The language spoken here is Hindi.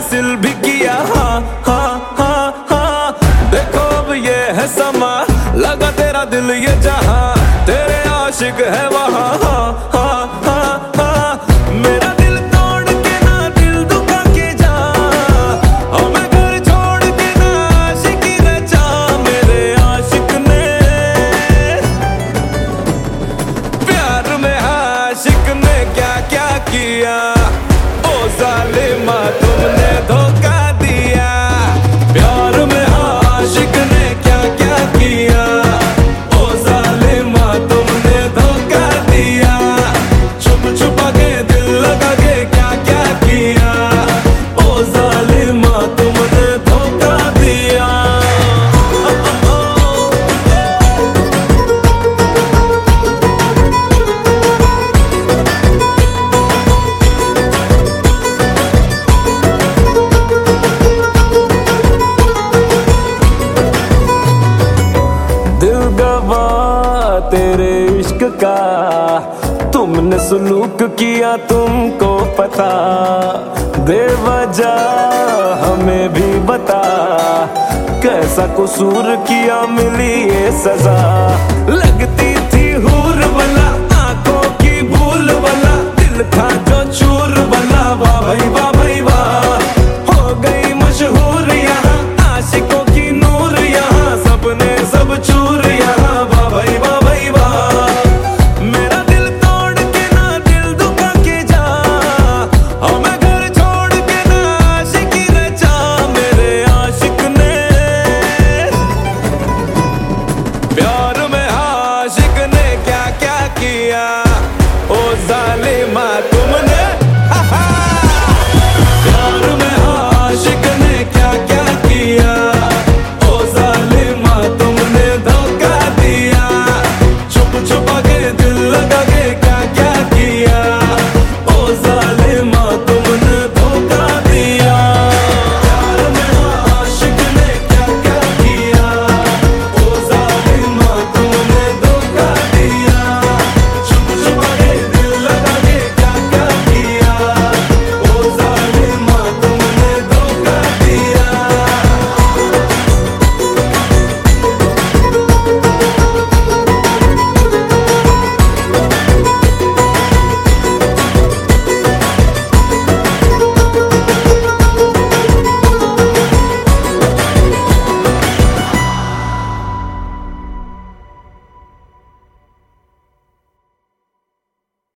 हासिल भी किया। हाँ हाँ हाँ हाँ, देखो अब ये है समा, लगा तेरा दिल ये जहां, तेरे आशिक है वहां। हाँ हाँ हाँ हाँ, मेरा दिल तोड़ के ना दिल दुखा के जा, और मैं घर छोड़ के ना आशिकी रचा। मेरे आशिक ने प्यार में आशिक ने क्या क्या किया, ओ जालिमा तुमने धोखा दिया। प्यार में आशिक ने क्या क्या किया, ओ जालिमा तुमने धोखा दिया। छुप छुपा के दिल लगा के क्या क्या किया, ओ जालिमा तुमने धोखा दिया। दिल गवा तेरे इश्क का, तुमने सुलूक किया तुमको पता, बेवजह हमें भी बता, कैसा कसूर किया मिली ये सजा। लगती थी हूर वाला, आंखों की भूल वाला, दिल था जो चूर वाला। वाह भाई वाह।